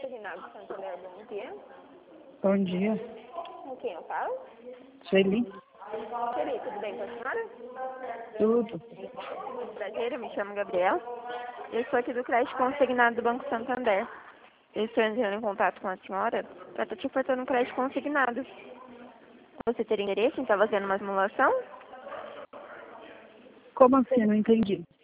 Consignado Santander, bom dia. Bom dia. Com quem eu falo? Sueli. Sueli, tudo bem com a senhora? Tudo. Muito prazer, eu me chamo Gabriela. Eu sou aqui do crédito consignado do Banco Santander. Eu estou entrando em contato com a senhora para estar te ofertando um crédito consignado. Você teria interesse em estar fazendo uma simulação? Como assim? Eu não entendi.